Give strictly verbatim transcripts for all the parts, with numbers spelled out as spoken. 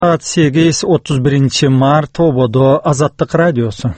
Saat сегиз отуз биринчи март Ободо Азаттык радиосу.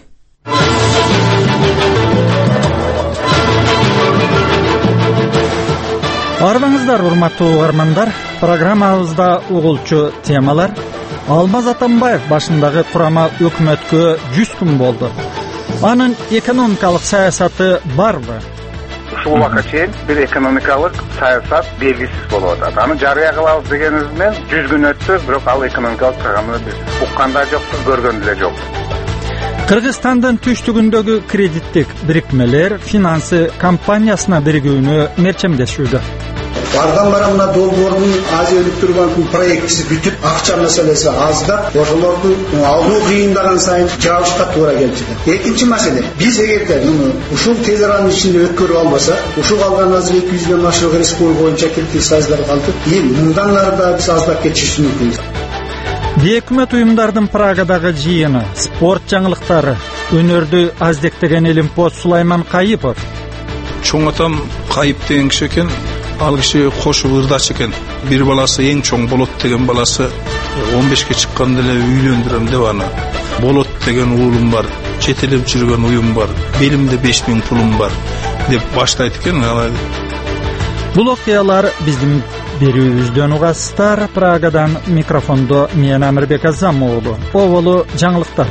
Арбаңыздар, урматтуу угармандар. Программабызда угулчу темалар. Алмаз Атамбаев башындагы курама өкмөткө жүз күн болду. Анын экономикалык саясаты барбы? Ушул убакка чейин бир экономикалык саясат белгисиз болуп атат. Аны жарыя кылабыз дегенибиз менен жүз күн өттү, бирок ал экономикалык программаны биз укканда жокпуз, көргөндө деле жокпуз. Кыргызстандын түштүгүндөгү кредиттик бириктмелер финансы компаниясына биригүүнү мерчемдешүүдө. Бардан барамына долбоордун Азия Өнүктүрүү банкынын проектиси бүтүп, акча маселеси аздап, ошолорду алуу кыйындаган сайын жабышка туура келип жатат. Экинчи маселе, биз эгерде муну ушул тез аранын ичинде өткөрүп албаса, ушул калган азыр эки жүздөн ашык республика боюнча кредиттик сайыздар калды. Эми мындан ары да биз аздап кетишибиз мүмкүн. Бейөкмөт уюмдардын Прагадагы жыйыны, спорт жаңылыктары, өнөрдү аздектеген Элимпоз Сулайман Кайыпов. Чоң атам Кайып деген киши экен. Ал киши кошуп ырдач экен. Бир баласы эң чоң болот деген баласы он бешке чыкканда эле үйлөндүрөм деп аны. Болот деген уулум бар, четелеп жүргөн уюм бар, белимде беш миң пулум бар деп баштайт экен. Бул окуялар биздин берүүбүздөн угасыздар. Прагадан микрофондо мен Амирбек Азам уулу. Оболу жаңылыктар.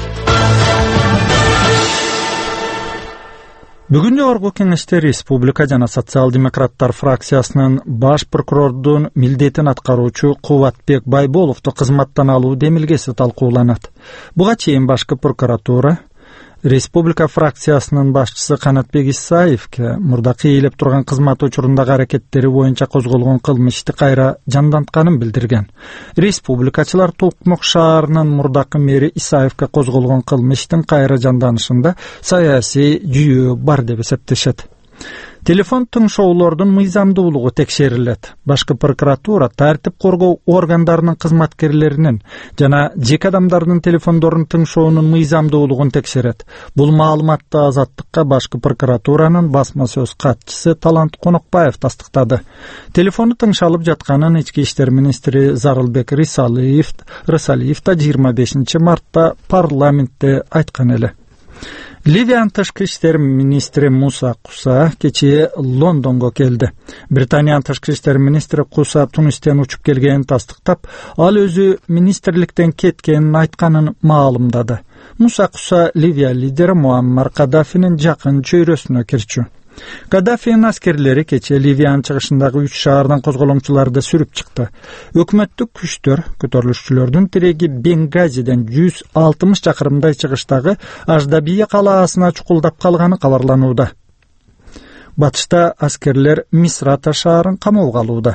Бүгүн жогорку кеңеште Республика жана социал-демократтар фракциясынын баш прокурордун милдетин аткаруучу Кубатбек Байболовду кызматтан алуу демилгеси талкууланат. Буга чейин башкы прокуратура Республика фракциясынын башчысы Канатбек Исаевке мурдакы ийилип турган кызмат учурундагы аракеттери боюнча козголгон кылмышты кайра жандантканын билдирген. Республикачылар Токмок шаарынын мурдакы мэри Исаевке козголгон кылмыштын кайра жанданышында саясий жүйөө бар деп эсептешет. Телефон тыңшоолордун мыйзамдуулугу текшерилет. Башкы прокуратура тартип коргоо органдарынын кызматкерлеринин жана жеке адамдардын телефондорун тыңшоонун мыйзамдуулугун текшерет. Бул маалыматты Азаттыкка башкы прокуратуранын басма сөз катчысы Талант Конокбаев тастыктады. Телефону тыңшалып жатканын ички иштер министри Зарылбек Рисалиев Рисалиев да жыйырма бешинчи мартта парламентте айткан эле. Ливиянын тышкы иштер министри Муса Куса кечээ Лондонго келди. Британиянын тышкы иштер министри Куса Тунистен учуп келгенин тастыктап, ал өзү министрликтен кеткенин айтканын маалымдады. Муса Куса Ливия лидери Муаммар Каддафинин жакын чөйрөсүнө кирчү. Каддафинин аскерлери кечээ Ливиянын чыгышындагы үч шаардан козголоңчуларды сүрүп чыкты. Өкмөттүк күчтөр көтөрүлүшчүлөрдүн тиреги Бенгазиден жүз алтымыш чакырымдай чыгыштагы Аждабия калаасына чукулдап калганы кабарланууда. Батышта аскерлер Мисрата шаарын камоого алууда.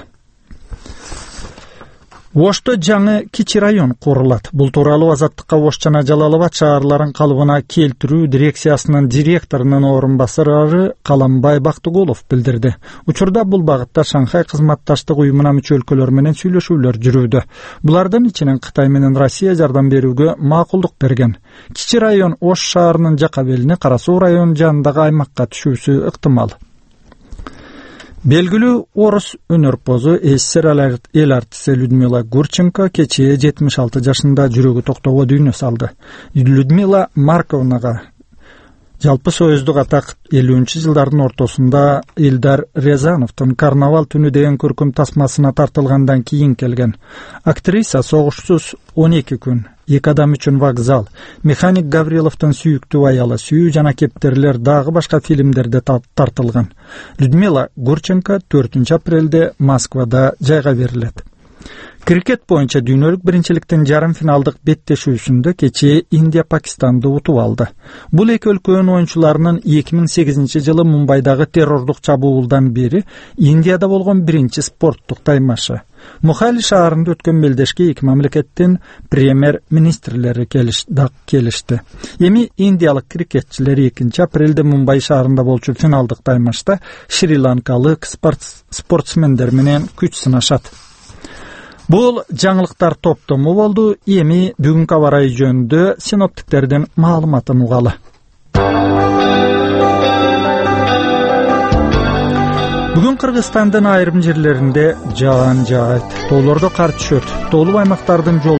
Ошто жаңы кичи район курулат. Бул тууралуу Азаттыкка Ош жана Жалал Абад шаарларын калыбына келтирүү дирекциясынын директорунун орун басары Каламбай Бактыгулов билдирди. Учурда бул багытта Шанхай кызматташтык уюмуна мүчө өлкөлөр менен сүйлөшүүлөр жүрүүдө. Булардын ичинен Кытай менен Россия жардам берүүгө макулдук берген. Кичи район Ош шаарынын жака белине Кара Суу районунун жанындагы аймакка түшүүсү ыктымал. Белгилүү орус өнөрпозу СССР эл артиси Людмила Гурченко кечээ жетимиш алты жашында жүрөгү токтоого дүйнө салды. Людмила Марковнага жалпы союздук атак элүүнчү жылдардын ортосунда Илдар Рязановдун Карнавал түнү деген көркөм тасмасына тартылгандан кийин келген. Актриса согушсуз он эки күн, эки адам үчүн вокзал, Механик Гавриловдун сүйүктүү аялы, Сүйүү жана кептерлер дагы башка фильмдерде тартылган. Людмила Гурченко төртүнчү апрелде Москвада жайга берилет. Крикет боюнча дүйнөлүк биринчиликтин жарым финалдык беттешүүсүндө кечээ Индия Пакистанды утуп алды. Бул эки өлкөнүн оюнчуларынын эки миң сегизинчи жылы Мумбайдагы террордук чабуулдан бери Индияда болгон биринчи спорттук таймашы. Мухали шаарында өткөн белдешке эки мамлекеттин премьер-министрлери келишти. Эми индиялык крикетчилер экинчи апрелде Мумбай шаарында болчу финалдык таймашта шри-ланкалык спортсмендер менен күч сынашат. Бул жаңылыктар топтому болду. Эми бүгүнкү аба ырайы жөнүндө синоптиктердин маалыматын угалы. Бүгүн Кыргызстандын айрым жерлеринде жаан жаайт, тоолордо кар түшөт. Тоолуу аймактардын жол